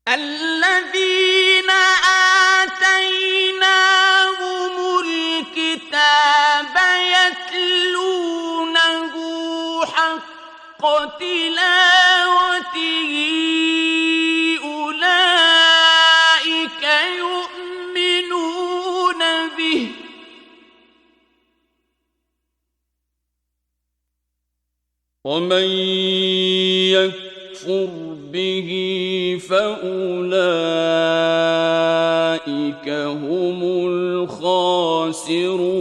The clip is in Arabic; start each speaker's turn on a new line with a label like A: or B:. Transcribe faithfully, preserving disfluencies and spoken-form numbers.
A: الذين آتيناهم الكتاب يتلونه حق تلاوته أولئك يؤمنون به ومن يكفر به فأولئك هم الخاسرون